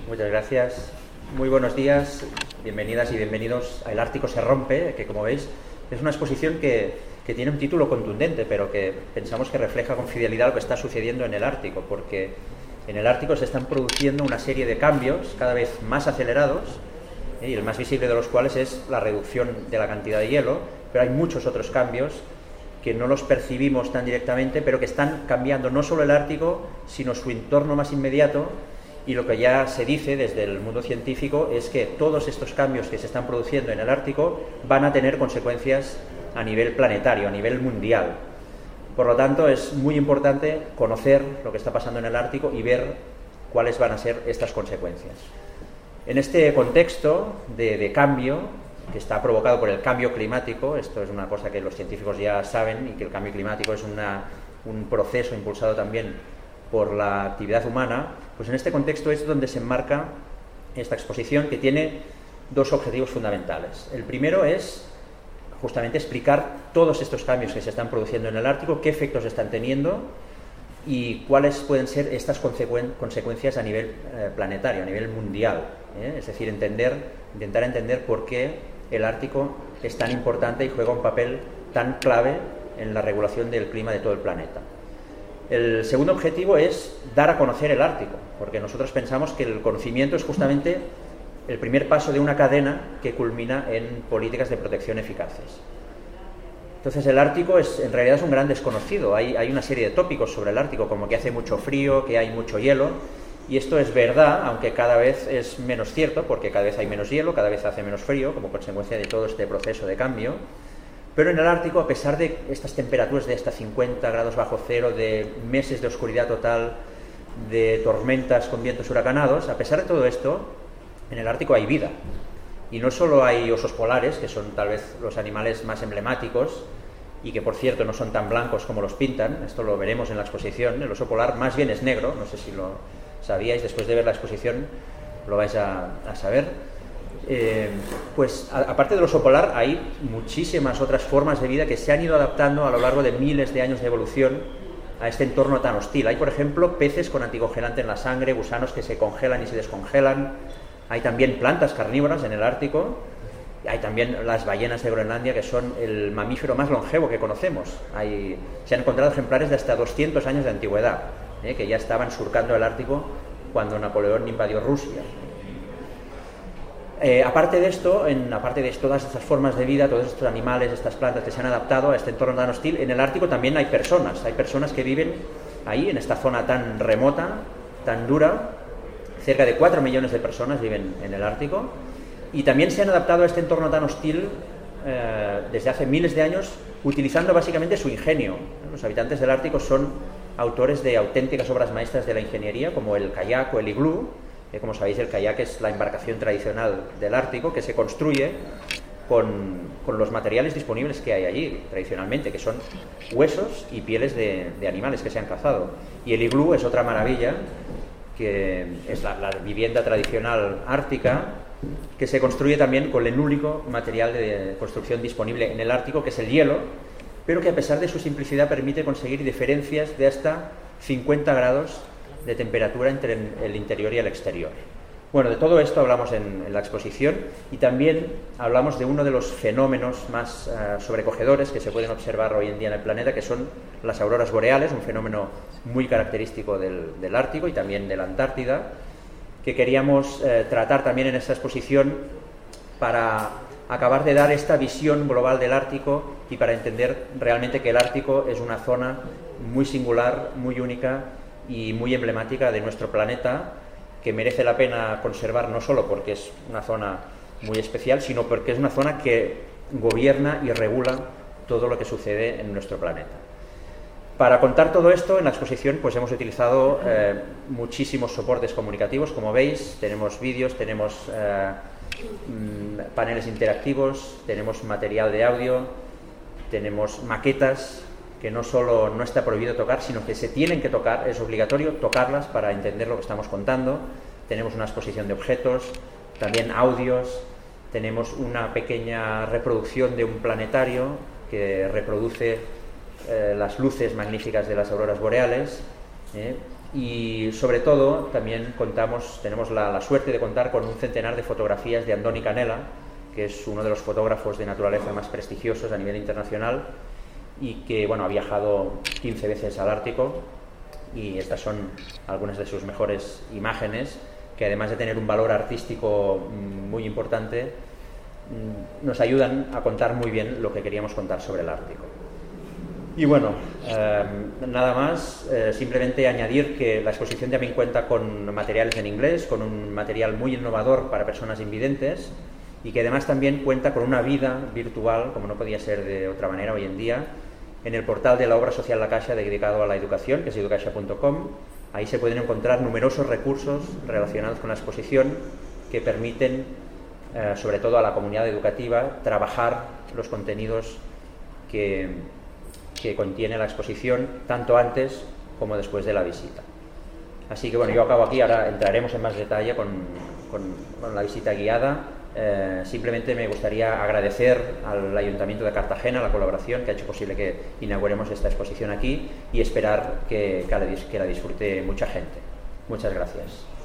Muchas gracias. Muy buenos días, bienvenidas y bienvenidos a El Ártico se rompe, que como veis es una exposición que tiene un título contundente, pero que pensamos que refleja con fidelidad lo que está sucediendo en el Ártico, porque en el Ártico se están produciendo una serie de cambios cada vez más acelerados, y el más visible de los cuales es la reducción de la cantidad de hielo, pero hay muchos otros cambios que no los percibimos tan directamente, pero que están cambiando no solo el Ártico, sino su entorno más inmediato. Y lo que ya se dice desde el mundo científico es que todos estos cambios que se están produciendo en el Ártico van a tener consecuencias a nivel planetario, a nivel mundial. Por lo tanto, es muy importante conocer lo que está pasando en el Ártico y ver cuáles van a ser estas consecuencias. En este contexto de cambio, que está provocado por el cambio climático, esto es una cosa que los científicos ya saben, y que el cambio climático es un proceso impulsado también por la actividad humana, pues en este contexto es donde se enmarca esta exposición, que tiene dos objetivos fundamentales. El primero es justamente explicar todos estos cambios que se están produciendo en el Ártico, qué efectos están teniendo y cuáles pueden ser estas consecuencias a nivel planetario, a nivel mundial. Es decir, intentar entender por qué el Ártico es tan importante y juega un papel tan clave en la regulación del clima de todo el planeta. El segundo objetivo es dar a conocer el Ártico, porque nosotros pensamos que el conocimiento es justamente el primer paso de una cadena que culmina en políticas de protección eficaces. Entonces el Ártico en realidad es un gran desconocido. Hay una serie de tópicos sobre el Ártico, como que hace mucho frío, que hay mucho hielo, y esto es verdad, aunque cada vez es menos cierto, porque cada vez hay menos hielo, cada vez hace menos frío, como consecuencia de todo este proceso de cambio. Pero en el Ártico, a pesar de estas temperaturas de hasta 50 grados bajo cero, de meses de oscuridad total, de tormentas con vientos huracanados, a pesar de todo esto, en el Ártico hay vida. Y no solo hay osos polares, que son tal vez los animales más emblemáticos, y que por cierto no son tan blancos como los pintan, esto lo veremos en la exposición. El oso polar más bien es negro, no sé si lo sabíais, después de ver la exposición lo vais a saber. Pues aparte del oso polar hay muchísimas otras formas de vida que se han ido adaptando a lo largo de miles de años de evolución a este entorno tan hostil. Hay, por ejemplo, peces con anticongelante en la sangre, gusanos que se congelan y se descongelan. Hay también plantas carnívoras en el Ártico. Hay también las ballenas de Groenlandia, que son el mamífero más longevo que conocemos. Se han encontrado ejemplares de hasta 200 años de antigüedad, que ya estaban surcando el Ártico cuando Napoleón invadió Rusia. Aparte de esto, aparte de todas estas formas de vida, todos estos animales, estas plantas que se han adaptado a este entorno tan hostil, en el Ártico también hay personas que viven ahí, en esta zona tan remota, tan dura. Cerca de 4 millones de personas viven en el Ártico, y también se han adaptado a este entorno tan hostil desde hace miles de años, utilizando básicamente su ingenio. Los habitantes del Ártico son autores de auténticas obras maestras de la ingeniería, como el kayak o el iglú. Como sabéis, el kayak es la embarcación tradicional del Ártico, que se construye con los materiales disponibles que hay allí tradicionalmente, que son huesos y pieles de animales que se han cazado. Y el iglú es otra maravilla, que es la vivienda tradicional ártica, que se construye también con el único material de construcción disponible en el Ártico, que es el hielo, pero que a pesar de su simplicidad permite conseguir diferencias de hasta 50 grados de temperatura entre el interior y el exterior. Bueno, de todo esto hablamos en la exposición, y también hablamos de uno de los fenómenos más sobrecogedores que se pueden observar hoy en día en el planeta, que son las auroras boreales, un fenómeno muy característico del Ártico y también de la Antártida, que queríamos tratar también en esta exposición para acabar de dar esta visión global del Ártico y para entender realmente que el Ártico es una zona muy singular, muy única y muy emblemática de nuestro planeta, que merece la pena conservar, no solo porque es una zona muy especial, sino porque es una zona que gobierna y regula todo lo que sucede en nuestro planeta. Para contar todo esto, en la exposición pues hemos utilizado muchísimos soportes comunicativos. Como veis, tenemos vídeos, tenemos paneles interactivos, tenemos material de audio, tenemos maquetas que no solo no está prohibido tocar, sino que se tienen que tocar, es obligatorio tocarlas para entender lo que estamos contando. Tenemos una exposición de objetos, también audios, tenemos una pequeña reproducción de un planetario que reproduce las luces magníficas de las auroras boreales, Y sobre todo también tenemos la suerte de contar con un centenar de fotografías de Andoni Canella, que es uno de los fotógrafos de naturaleza más prestigiosos a nivel internacional y que ha viajado 15 veces al Ártico, y estas son algunas de sus mejores imágenes, que además de tener un valor artístico muy importante, nos ayudan a contar muy bien lo que queríamos contar sobre el Ártico. Y nada más, simplemente añadir que la exposición también cuenta con materiales en inglés, con un material muy innovador para personas invidentes, y que además también cuenta con una vida virtual, como no podía ser de otra manera hoy en día, en el portal de la obra social La Caixa dedicado a la educación, que es educaixa.com. Ahí se pueden encontrar numerosos recursos relacionados con la exposición que permiten, sobre todo a la comunidad educativa, trabajar los contenidos que contiene la exposición, tanto antes como después de la visita. Así que yo acabo aquí, ahora entraremos en más detalle con la visita guiada. Simplemente me gustaría agradecer al Ayuntamiento de Cartagena la colaboración que ha hecho posible que inauguremos esta exposición aquí, y esperar que la disfrute mucha gente. Muchas gracias.